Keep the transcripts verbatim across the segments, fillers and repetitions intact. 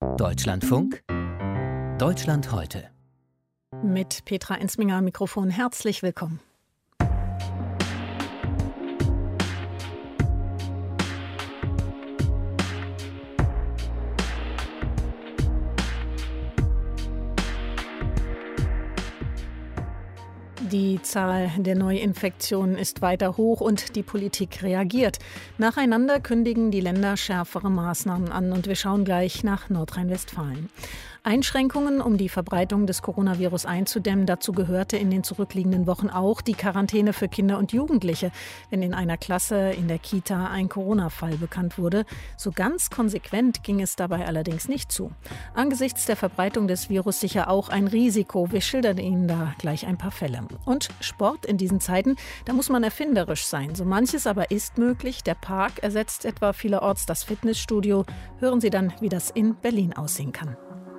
Deutschlandfunk, Deutschland heute. Mit Petra Ensminger am Mikrofon. Herzlich willkommen. Die Zahl der Neuinfektionen ist weiter hoch und die Politik reagiert. Nacheinander kündigen die Länder schärfere Maßnahmen an und wir schauen gleich nach Nordrhein-Westfalen. Einschränkungen, um die Verbreitung des Coronavirus einzudämmen. Dazu gehörte in den zurückliegenden Wochen auch die Quarantäne für Kinder und Jugendliche, wenn in einer Klasse in der Kita ein Corona-Fall bekannt wurde. So ganz konsequent ging es dabei allerdings nicht zu. Angesichts der Verbreitung des Virus sicher auch ein Risiko. Wir schildern Ihnen da gleich ein paar Fälle. Und Sport in diesen Zeiten, da muss man erfinderisch sein. So manches aber ist möglich. Der Park ersetzt etwa vielerorts das Fitnessstudio. Hören Sie dann, wie das in Berlin aussehen kann.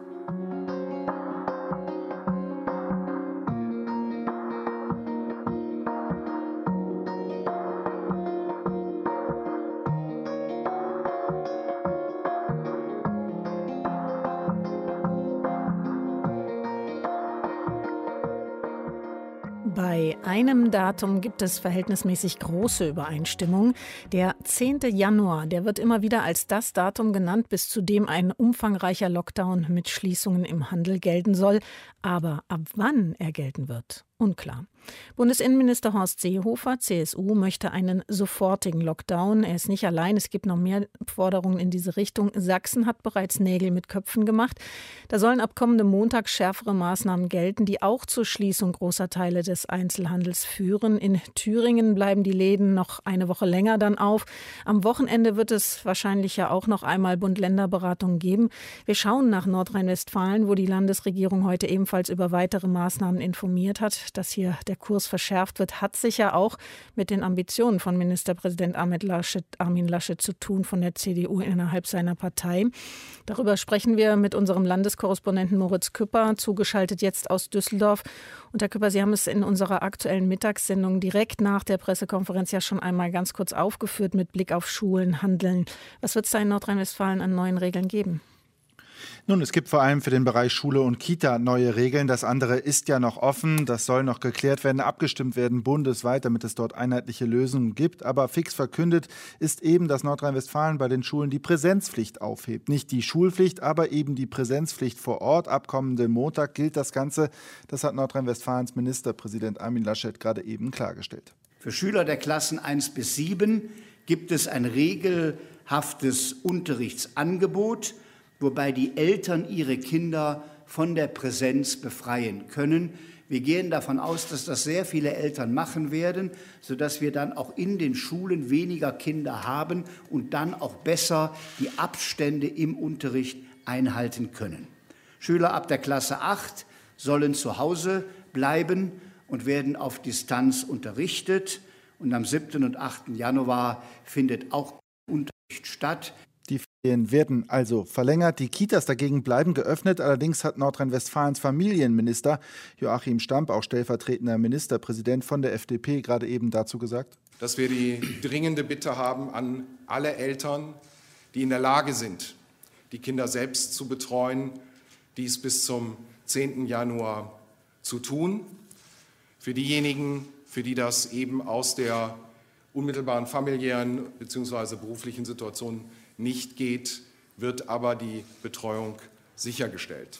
Bei einem Datum gibt es verhältnismäßig große Übereinstimmung. Der zehnte Januar, der wird immer wieder als das Datum genannt, bis zu dem ein umfangreicher Lockdown mit Schließungen im Handel gelten soll. Aber ab wann er gelten wird, unklar. Bundesinnenminister Horst Seehofer, C S U, möchte einen sofortigen Lockdown. Er ist nicht allein, es gibt noch mehr Forderungen in diese Richtung. Sachsen hat bereits Nägel mit Köpfen gemacht. Da sollen ab kommendem Montag schärfere Maßnahmen gelten, die auch zur Schließung großer Teile des Einzelhandels führen. In Thüringen bleiben die Läden noch eine Woche länger dann auf. Am Wochenende wird es wahrscheinlich ja auch noch einmal Bund-Länder-Beratungen geben. Wir schauen nach Nordrhein-Westfalen, wo die Landesregierung heute ebenfalls über weitere Maßnahmen informiert hat. Dass hier der Kurs verschärft wird, hat sicher auch mit den Ambitionen von Ministerpräsident Armin Laschet, Armin Laschet zu tun, von der C D U innerhalb seiner Partei. Darüber sprechen wir mit unserem Landeskorrespondenten Moritz Küpper, zugeschaltet jetzt aus Düsseldorf. Und Herr Küpper, Sie haben es in unserer aktuellen Mittagssendung direkt nach der Pressekonferenz ja schon einmal ganz kurz aufgeführt mit Blick auf Schulen, Handeln. Was wird es da in Nordrhein-Westfalen an neuen Regeln geben? Nun, es gibt vor allem für den Bereich Schule und Kita neue Regeln. Das andere ist ja noch offen. Das soll noch geklärt werden, abgestimmt werden bundesweit, damit es dort einheitliche Lösungen gibt. Aber fix verkündet ist eben, dass Nordrhein-Westfalen bei den Schulen die Präsenzpflicht aufhebt. Nicht die Schulpflicht, aber eben die Präsenzpflicht vor Ort. Ab kommenden Montag gilt das Ganze. Das hat Nordrhein-Westfalens Ministerpräsident Armin Laschet gerade eben klargestellt. Für Schüler der Klassen eins bis sieben gibt es ein regelhaftes Unterrichtsangebot, wobei die Eltern ihre Kinder von der Präsenz befreien können. Wir gehen davon aus, dass das sehr viele Eltern machen werden, sodass wir dann auch in den Schulen weniger Kinder haben und dann auch besser die Abstände im Unterricht einhalten können. Schüler ab der Klasse acht sollen zu Hause bleiben und werden auf Distanz unterrichtet. Und am siebten und achten Januar findet auch Unterricht statt. Die Ferien werden also verlängert. Die Kitas dagegen bleiben geöffnet. Allerdings hat Nordrhein-Westfalens Familienminister Joachim Stamp, auch stellvertretender Ministerpräsident von der F D P, gerade eben dazu gesagt, dass wir die dringende Bitte haben an alle Eltern, die in der Lage sind, die Kinder selbst zu betreuen, dies bis zum zehnten Januar zu tun. Für diejenigen, für die das eben aus der unmittelbaren familiären bzw. beruflichen Situation nicht geht, wird aber die Betreuung sichergestellt.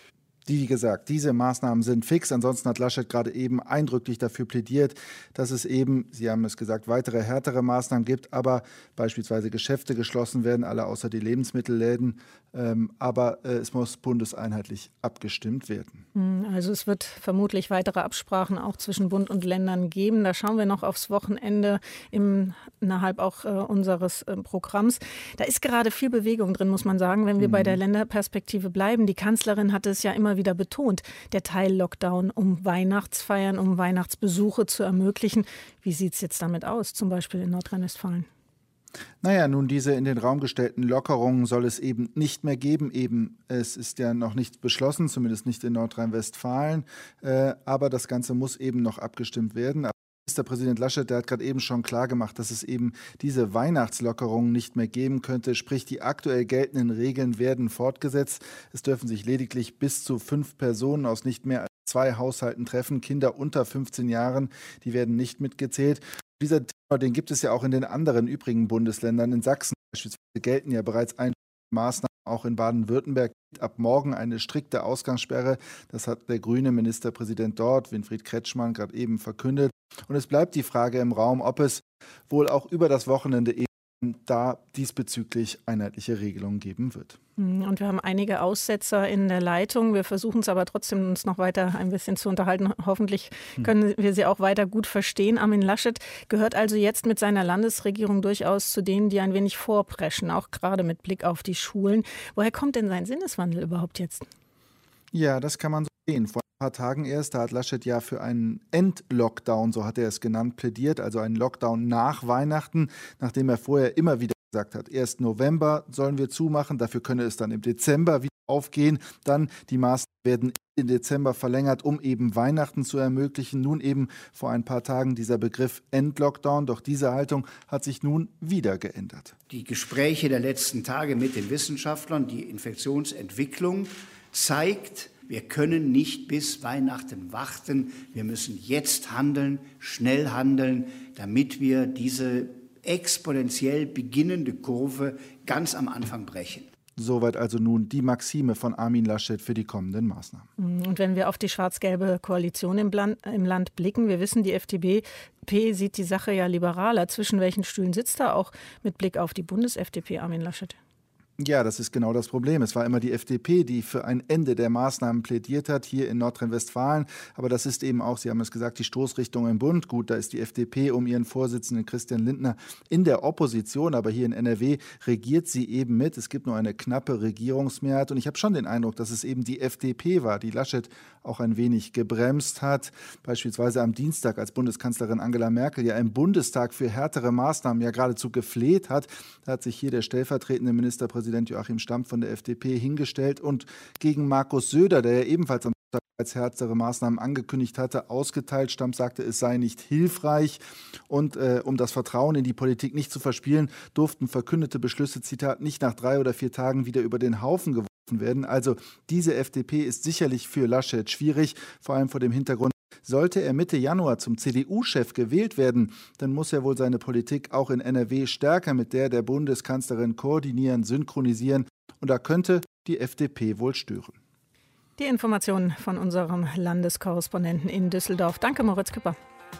Wie gesagt, diese Maßnahmen sind fix. Ansonsten hat Laschet gerade eben eindrücklich dafür plädiert, dass es eben, Sie haben es gesagt, weitere härtere Maßnahmen gibt, aber beispielsweise Geschäfte geschlossen werden, alle außer die Lebensmittelläden. Ähm, aber äh, es muss bundeseinheitlich abgestimmt werden. Also es wird vermutlich weitere Absprachen auch zwischen Bund und Ländern geben. Da schauen wir noch aufs Wochenende im, innerhalb auch äh, unseres äh, Programms. Da ist gerade viel Bewegung drin, muss man sagen, wenn wir mhm. bei der Länderperspektive bleiben. Die Kanzlerin hatte es ja immer wieder betont, der Teil-Lockdown, um Weihnachtsfeiern, um Weihnachtsbesuche zu ermöglichen. Wie sieht es jetzt damit aus, zum Beispiel in Nordrhein-Westfalen? Naja, nun, diese in den Raum gestellten Lockerungen soll es eben nicht mehr geben. Eben, es ist ja noch nicht beschlossen, zumindest nicht in Nordrhein-Westfalen. Äh, aber das Ganze muss eben noch abgestimmt werden. Ministerpräsident Laschet, der hat gerade eben schon klar gemacht, dass es eben diese Weihnachtslockerungen nicht mehr geben könnte. Sprich, die aktuell geltenden Regeln werden fortgesetzt. Es dürfen sich lediglich bis zu fünf Personen aus nicht mehr als zwei Haushalten treffen. Kinder unter fünfzehn Jahren, die werden nicht mitgezählt. Dieser Tenor, den gibt es ja auch in den anderen übrigen Bundesländern. In Sachsen beispielsweise gelten ja bereits ein Maßnahmen. Auch in Baden-Württemberg gilt ab morgen eine strikte Ausgangssperre. Das hat der grüne Ministerpräsident dort, Winfried Kretschmann, gerade eben verkündet. Und es bleibt die Frage im Raum, ob es wohl auch über das Wochenende eben da diesbezüglich einheitliche Regelungen geben wird. Und wir haben einige Aussetzer in der Leitung. Wir versuchen es aber trotzdem, uns noch weiter ein bisschen zu unterhalten. Hoffentlich können wir sie auch weiter gut verstehen. Armin Laschet gehört also jetzt mit seiner Landesregierung durchaus zu denen, die ein wenig vorpreschen, auch gerade mit Blick auf die Schulen. Woher kommt denn sein Sinneswandel überhaupt jetzt? Ja, das kann man so sehen. Vor ein paar Tagen erst, da hat Laschet ja für einen Endlockdown, so hat er es genannt, plädiert, also einen Lockdown nach Weihnachten, nachdem er vorher immer wieder gesagt hat, erst November sollen wir zumachen, dafür könne es dann im Dezember wieder aufgehen. Dann die Maßnahmen werden im Dezember verlängert, um eben Weihnachten zu ermöglichen. Nun eben vor ein paar Tagen dieser Begriff Endlockdown, doch diese Haltung hat sich nun wieder geändert. Die Gespräche der letzten Tage mit den Wissenschaftlern, die Infektionsentwicklung zeigt, wir können nicht bis Weihnachten warten. Wir müssen jetzt handeln, schnell handeln, damit wir diese exponentiell beginnende Kurve ganz am Anfang brechen. Soweit also nun die Maxime von Armin Laschet für die kommenden Maßnahmen. Und wenn wir auf die schwarz-gelbe Koalition im Land, im Land blicken, wir wissen, die F D P sieht die Sache ja liberaler. Zwischen welchen Stühlen sitzt er auch mit Blick auf die Bundes-F D P, Armin Laschet? Ja, das ist genau das Problem. Es war immer die F D P, die für ein Ende der Maßnahmen plädiert hat, hier in Nordrhein-Westfalen. Aber das ist eben auch, Sie haben es gesagt, die Stoßrichtung im Bund. Gut, da ist die F D P um ihren Vorsitzenden Christian Lindner in der Opposition. Aber hier in N R W regiert sie eben mit. Es gibt nur eine knappe Regierungsmehrheit. Und ich habe schon den Eindruck, dass es eben die F D P war, die Laschet auch ein wenig gebremst hat. Beispielsweise am Dienstag, als Bundeskanzlerin Angela Merkel ja im Bundestag für härtere Maßnahmen ja geradezu gefleht hat. Da hat sich hier der stellvertretende Ministerpräsident Joachim Stamp von der F D P hingestellt und gegen Markus Söder, der ja ebenfalls am Sonntag als härtere Maßnahmen angekündigt hatte, ausgeteilt. Stamp sagte, es sei nicht hilfreich. Und äh, um das Vertrauen in die Politik nicht zu verspielen, durften verkündete Beschlüsse, Zitat, nicht nach drei oder vier Tagen wieder über den Haufen geworfen werden. Also diese F D P ist sicherlich für Laschet schwierig, vor allem vor dem Hintergrund, sollte er Mitte Januar zum C D U-Chef gewählt werden, dann muss er wohl seine Politik auch in N R W stärker mit der der Bundeskanzlerin koordinieren, synchronisieren. Und da könnte die F D P wohl stören. Die Informationen von unserem Landeskorrespondenten in Düsseldorf. Danke, Moritz Küpper.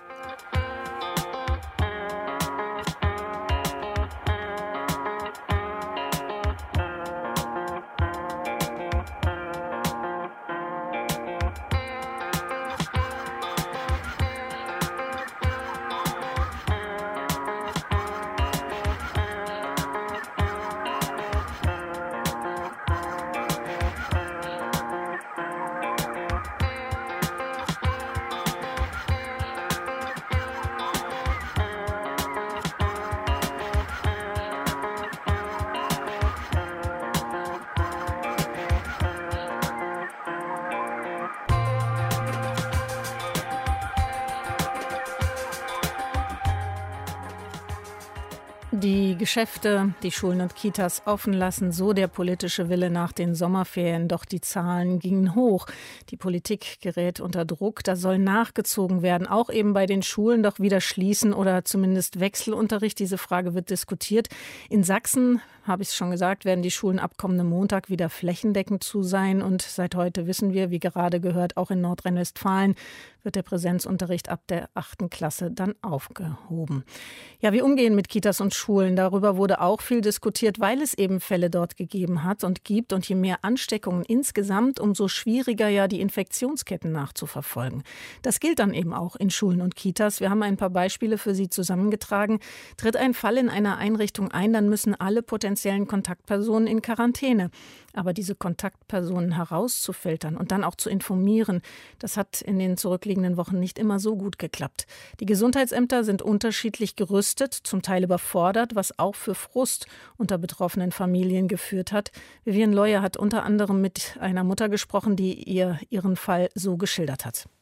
Die Geschäfte, die Schulen und Kitas offen lassen, so der politische Wille nach den Sommerferien. Doch die Zahlen gingen hoch. Die Politik gerät unter Druck. Da soll nachgezogen werden, auch eben bei den Schulen doch wieder schließen oder zumindest Wechselunterricht. Diese Frage wird diskutiert. In Sachsen, habe ich es schon gesagt, werden die Schulen ab kommenden Montag wieder flächendeckend zu sein. Und seit heute wissen wir, wie gerade gehört, auch in Nordrhein-Westfalen wird der Präsenzunterricht ab der achten Klasse dann aufgehoben. Ja, wir umgehen mit Kitas und Schulen. Darüber wurde auch viel diskutiert, weil es eben Fälle dort gegeben hat und gibt. Und je mehr Ansteckungen insgesamt, umso schwieriger ja die Infektionsketten nachzuverfolgen. Das gilt dann eben auch in Schulen und Kitas. Wir haben ein paar Beispiele für Sie zusammengetragen. Tritt ein Fall in einer Einrichtung ein, dann müssen alle potenziellen Kontaktpersonen in Quarantäne. Aber diese Kontaktpersonen herauszufiltern und dann auch zu informieren, das hat in den zurückliegenden Wochen nicht immer so gut geklappt. Die Gesundheitsämter sind unterschiedlich gerüstet, zum Teil überfordert, was auch für Frust unter betroffenen Familien geführt hat. Vivian Leuer hat unter anderem mit einer Mutter gesprochen, die ihr ihren Fall so geschildert hat.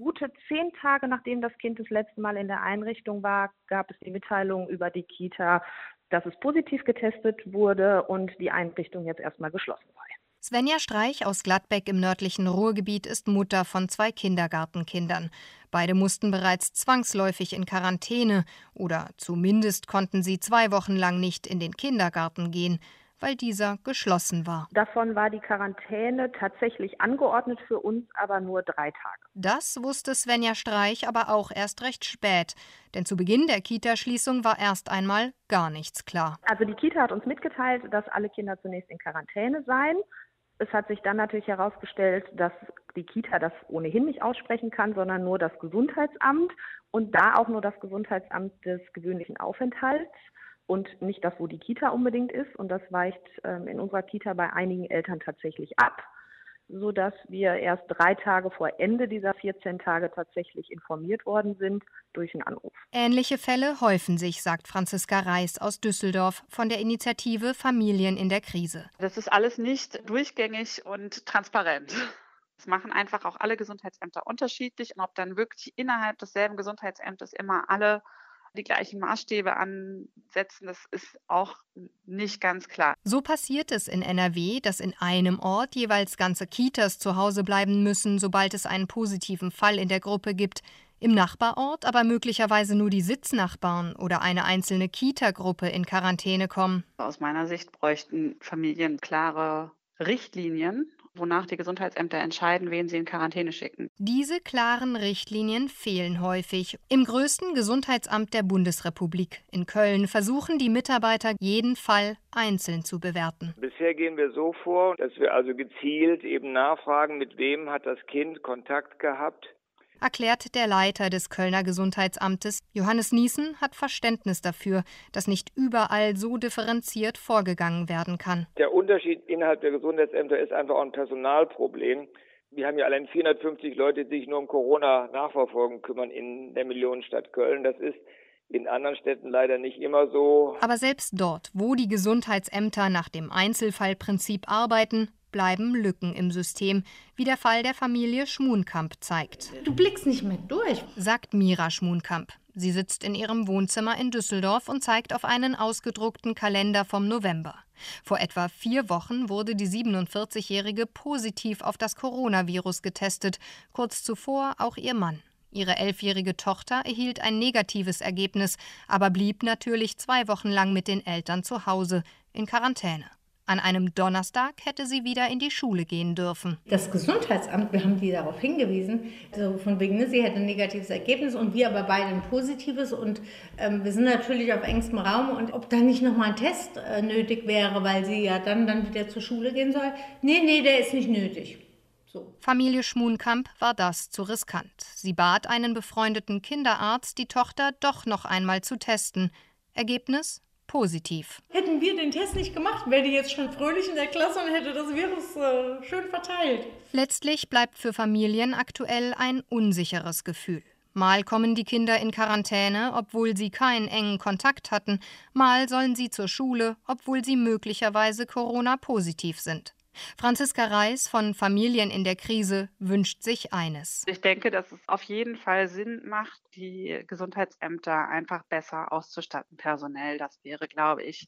gute zehn Tage, nachdem das Kind das letzte Mal in der Einrichtung war, gab es die Mitteilung über die Kita, dass es positiv getestet wurde und die Einrichtung jetzt erstmal geschlossen sei. Svenja Streich aus Gladbeck im nördlichen Ruhrgebiet ist Mutter von zwei Kindergartenkindern. Beide mussten bereits zwangsläufig in Quarantäne oder zumindest konnten sie zwei Wochen lang nicht in den Kindergarten gehen, weil dieser geschlossen war. Davon war die Quarantäne tatsächlich angeordnet für uns, aber nur drei Tage. Das wusste Svenja Streich aber auch erst recht spät. Denn zu Beginn der Kita-Schließung war erst einmal gar nichts klar. Also die Kita hat uns mitgeteilt, dass alle Kinder zunächst in Quarantäne seien. Es hat sich dann natürlich herausgestellt, dass die Kita das ohnehin nicht aussprechen kann, sondern nur das Gesundheitsamt und da auch nur das Gesundheitsamt des gewöhnlichen Aufenthalts und nicht das, wo die Kita unbedingt ist. Und das weicht ähm, in unserer Kita bei einigen Eltern tatsächlich ab, sodass wir erst drei Tage vor Ende dieser vierzehn Tage tatsächlich informiert worden sind durch einen Anruf. Ähnliche Fälle häufen sich, sagt Franziska Reis aus Düsseldorf von der Initiative Familien in der Krise. Das ist alles nicht durchgängig und transparent. Das machen einfach auch alle Gesundheitsämter unterschiedlich. Und ob dann wirklich innerhalb desselben Gesundheitsämters immer alle die gleichen Maßstäbe ansetzen, das ist auch nicht ganz klar. So passiert es in N R W, dass in einem Ort jeweils ganze Kitas zu Hause bleiben müssen, sobald es einen positiven Fall in der Gruppe gibt. Im Nachbarort aber möglicherweise nur die Sitznachbarn oder eine einzelne Kita-Gruppe in Quarantäne kommen. Aus meiner Sicht bräuchten Familien klare Richtlinien, wonach die Gesundheitsämter entscheiden, wen sie in Quarantäne schicken. Diese klaren Richtlinien fehlen häufig. Im größten Gesundheitsamt der Bundesrepublik in Köln versuchen die Mitarbeiter, jeden Fall einzeln zu bewerten. Bisher gehen wir so vor, dass wir also gezielt eben nachfragen, mit wem hat das Kind Kontakt gehabt. Erklärt der Leiter des Kölner Gesundheitsamtes. Johannes Niesen hat Verständnis dafür, dass nicht überall so differenziert vorgegangen werden kann. Der Unterschied innerhalb der Gesundheitsämter ist einfach auch ein Personalproblem. Wir haben ja allein vierhundertfünfzig Leute, die sich nur um Corona-Nachverfolgung kümmern in der Millionenstadt Köln. Das ist in anderen Städten leider nicht immer so. Aber selbst dort, wo die Gesundheitsämter nach dem Einzelfallprinzip arbeiten, bleiben Lücken im System, wie der Fall der Familie Schmunkamp zeigt. Du blickst nicht mehr durch, sagt Mira Schmunkamp. Sie sitzt in ihrem Wohnzimmer in Düsseldorf und zeigt auf einen ausgedruckten Kalender vom November. Vor etwa vier Wochen wurde die siebenundvierzigjährige positiv auf das Coronavirus getestet, kurz zuvor auch ihr Mann. Ihre elfjährige Tochter erhielt ein negatives Ergebnis, aber blieb natürlich zwei Wochen lang mit den Eltern zu Hause in Quarantäne. An einem Donnerstag hätte sie wieder in die Schule gehen dürfen. Das Gesundheitsamt, wir haben die darauf hingewiesen, also von wegen, ne, sie hätte ein negatives Ergebnis und wir aber beide ein positives. Und ähm, wir sind natürlich auf engstem Raum. Und ob da nicht nochmal ein Test äh, nötig wäre, weil sie ja dann, dann wieder zur Schule gehen soll. Nee, nee, der ist nicht nötig. So. Familie Schmunkamp war das zu riskant. Sie bat einen befreundeten Kinderarzt, die Tochter doch noch einmal zu testen. Ergebnis? Positiv. Hätten wir den Test nicht gemacht, wäre die jetzt schon fröhlich in der Klasse und hätte das Virus äh, schön verteilt. Letztlich bleibt für Familien aktuell ein unsicheres Gefühl. Mal kommen die Kinder in Quarantäne, obwohl sie keinen engen Kontakt hatten. Mal sollen sie zur Schule, obwohl sie möglicherweise Corona-positiv sind. Franziska Reis von Familien in der Krise wünscht sich eines. Ich denke, dass es auf jeden Fall Sinn macht, die Gesundheitsämter einfach besser auszustatten, personell. Das wäre, glaube ich,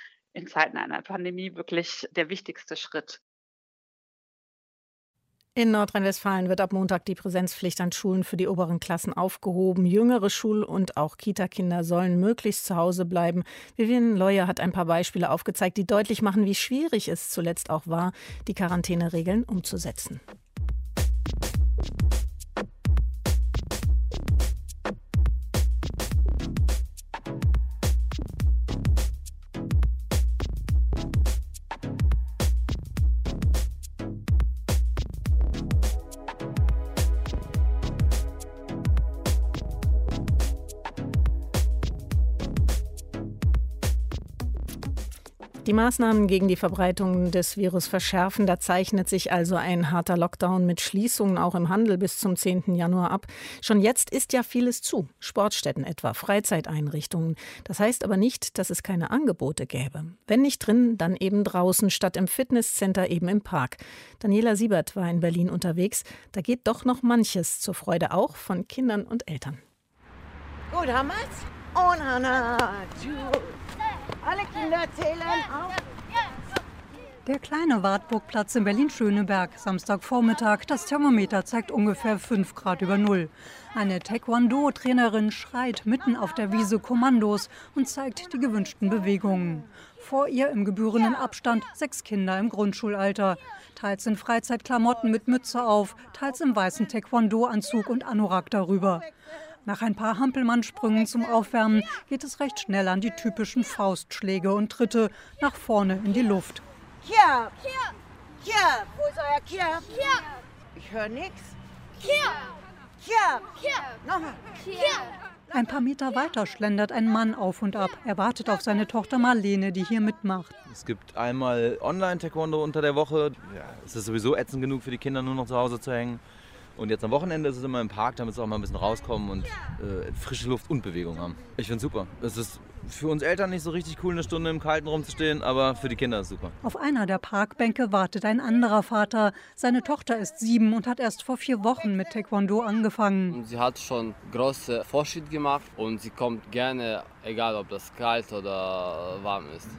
in Zeiten einer Pandemie wirklich der wichtigste Schritt. In Nordrhein-Westfalen wird ab Montag die Präsenzpflicht an Schulen für die oberen Klassen aufgehoben. Jüngere Schul- und auch Kita-Kinder sollen möglichst zu Hause bleiben. Vivian Leuer hat ein paar Beispiele aufgezeigt, die deutlich machen, wie schwierig es zuletzt auch war, die Quarantäneregeln umzusetzen. Die Maßnahmen gegen die Verbreitung des Virus verschärfen. Da zeichnet sich also ein harter Lockdown mit Schließungen auch im Handel bis zum zehnten Januar ab. Schon jetzt ist ja vieles zu. Sportstätten etwa, Freizeiteinrichtungen. Das heißt aber nicht, dass es keine Angebote gäbe. Wenn nicht drin, dann eben draußen, statt im Fitnesscenter eben im Park. Daniela Siebert war in Berlin unterwegs. Da geht doch noch manches zur Freude auch von Kindern und Eltern. Gut, haben wir's? Oh, na, na, alle Kinder zählen auf. Der kleine Wartburgplatz in Berlin-Schöneberg, Samstagvormittag. Das Thermometer zeigt ungefähr fünf Grad über Null. Eine Taekwondo-Trainerin schreit mitten auf der Wiese Kommandos und zeigt die gewünschten Bewegungen. Vor ihr im gebührenden Abstand sechs Kinder im Grundschulalter. Teils in Freizeitklamotten mit Mütze auf, teils im weißen Taekwondo-Anzug und Anorak darüber. Nach ein paar Hampelmannsprüngen zum Aufwärmen geht es recht schnell an die typischen Faustschläge und Tritte nach vorne in die Luft. Hier, hier, wo ist euer Hier? Ich höre nichts. Hier, hier, nochmal. Ein paar Meter weiter schlendert ein Mann auf und ab. Er wartet auf seine Tochter Marlene, die hier mitmacht. Es gibt einmal Online-Taekwondo unter der Woche. Ja, es ist sowieso ätzend genug für die Kinder, nur noch zu Hause zu hängen. Und jetzt am Wochenende ist es immer im Park, damit sie auch mal ein bisschen rauskommen und äh, frische Luft und Bewegung haben. Ich finde es super. Es ist für uns Eltern nicht so richtig cool, eine Stunde im Kalten rumzustehen, aber für die Kinder ist es super. Auf einer der Parkbänke wartet ein anderer Vater. Seine Tochter ist sieben und hat erst vor vier Wochen mit Taekwondo angefangen. Sie hat schon große Fortschritte gemacht und sie kommt gerne, egal ob das kalt oder warm ist.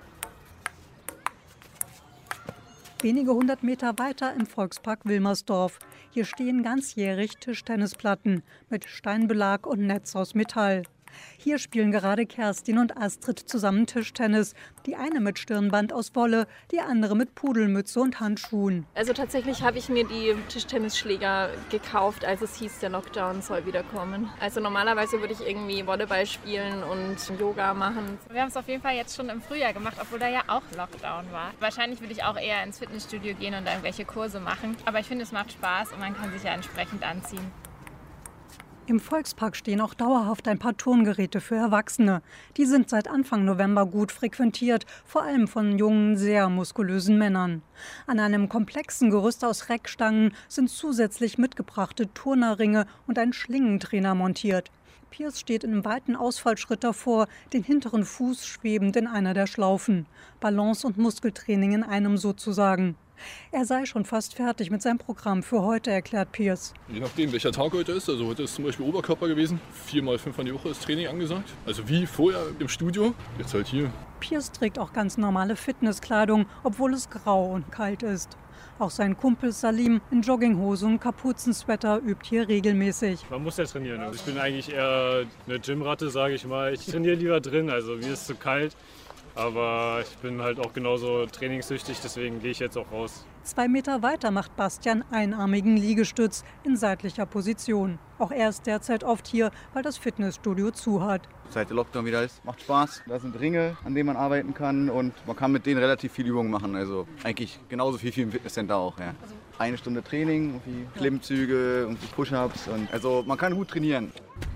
Wenige hundert Meter weiter im Volkspark Wilmersdorf. Hier stehen ganzjährig Tischtennisplatten mit Steinbelag und Netz aus Metall. Hier spielen gerade Kerstin und Astrid zusammen Tischtennis. Die eine mit Stirnband aus Wolle, die andere mit Pudelmütze und Handschuhen. Also tatsächlich habe ich mir die Tischtennisschläger gekauft, als es hieß, der Lockdown soll wiederkommen. Also normalerweise würde ich irgendwie Volleyball spielen und Yoga machen. Wir haben es auf jeden Fall jetzt schon im Frühjahr gemacht, obwohl da ja auch Lockdown war. Wahrscheinlich würde ich auch eher ins Fitnessstudio gehen und da irgendwelche Kurse machen. Aber ich finde, es macht Spaß und man kann sich ja entsprechend anziehen. Im Volkspark stehen auch dauerhaft ein paar Turngeräte für Erwachsene. Die sind seit Anfang November gut frequentiert, vor allem von jungen, sehr muskulösen Männern. An einem komplexen Gerüst aus Reckstangen sind zusätzlich mitgebrachte Turnerringe und ein Schlingentrainer montiert. Piers steht in einem weiten Ausfallschritt davor, den hinteren Fuß schwebend in einer der Schlaufen. Balance- und Muskeltraining in einem sozusagen. Er sei schon fast fertig mit seinem Programm für heute, erklärt Piers. Je nachdem, welcher Tag heute ist. Also heute ist zum Beispiel Oberkörper gewesen. Viermal fünfmal die Woche ist Training angesagt. Also wie vorher im Studio, jetzt halt hier. Piers trägt auch ganz normale Fitnesskleidung, obwohl es grau und kalt ist. Auch sein Kumpel Salim in Jogginghose und Kapuzensweater übt hier regelmäßig. Man muss ja trainieren. Also ich bin eigentlich eher eine Gymratte, sage ich mal. Ich trainiere lieber drin, also mir ist zu kalt. Aber ich bin halt auch genauso trainingssüchtig, deswegen gehe ich jetzt auch raus. Zwei Meter weiter macht Bastian einarmigen Liegestütz in seitlicher Position. Auch er ist derzeit oft hier, weil das Fitnessstudio zu hat. Seit der Lockdown wieder ist, macht Spaß. Da sind Ringe, an denen man arbeiten kann und man kann mit denen relativ viel Übungen machen. Also eigentlich genauso viel wie im Fitnesscenter auch. Ja. Eine Stunde Training, irgendwie Klimmzüge, irgendwie Push-ups. Und also man kann gut trainieren.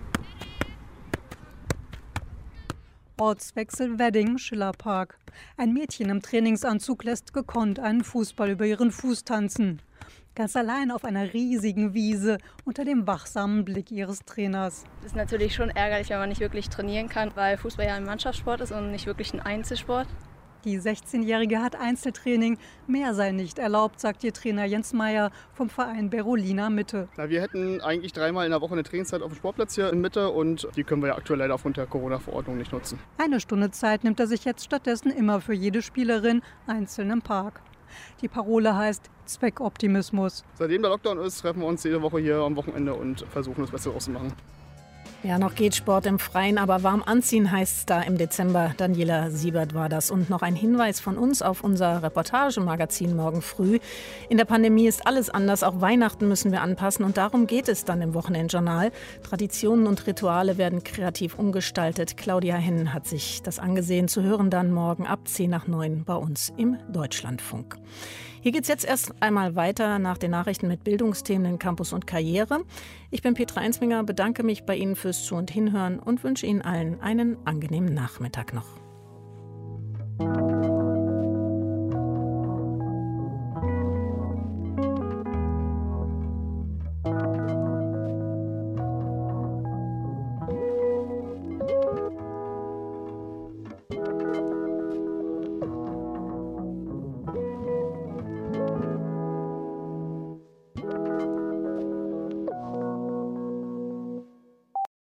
Ortswechsel Wedding, Schillerpark. Ein Mädchen im Trainingsanzug lässt gekonnt einen Fußball über ihren Fuß tanzen. Ganz allein auf einer riesigen Wiese unter dem wachsamen Blick ihres Trainers. Das ist natürlich schon ärgerlich, wenn man nicht wirklich trainieren kann, weil Fußball ja ein Mannschaftssport ist und nicht wirklich ein Einzelsport. Die sechzehnjährige hat Einzeltraining. Mehr sei nicht erlaubt, sagt ihr Trainer Jens Meyer vom Verein Berolina Mitte. Na, wir hätten eigentlich dreimal in der Woche eine Trainingszeit auf dem Sportplatz hier in Mitte und die können wir ja aktuell leider aufgrund der Corona-Verordnung nicht nutzen. Eine Stunde Zeit nimmt er sich jetzt stattdessen immer für jede Spielerin einzeln im Park. Die Parole heißt Zweckoptimismus. Seitdem der Lockdown ist, treffen wir uns jede Woche hier am Wochenende und versuchen das Beste auszumachen. Ja, noch geht Sport im Freien, aber warm anziehen heißt es da im Dezember. Daniela Siebert war das. Und noch ein Hinweis von uns auf unser Reportagemagazin morgen früh. In der Pandemie ist alles anders, auch Weihnachten müssen wir anpassen. Und darum geht es dann im Wochenendjournal. Traditionen und Rituale werden kreativ umgestaltet. Claudia Hennen hat sich das angesehen. Zu hören dann morgen ab zehn nach neun bei uns im Deutschlandfunk. Hier geht es jetzt erst einmal weiter nach den Nachrichten mit Bildungsthemen in Campus und Karriere. Ich bin Petra Einsminger, bedanke mich bei Ihnen fürs Zu- und Hinhören und wünsche Ihnen allen einen angenehmen Nachmittag noch.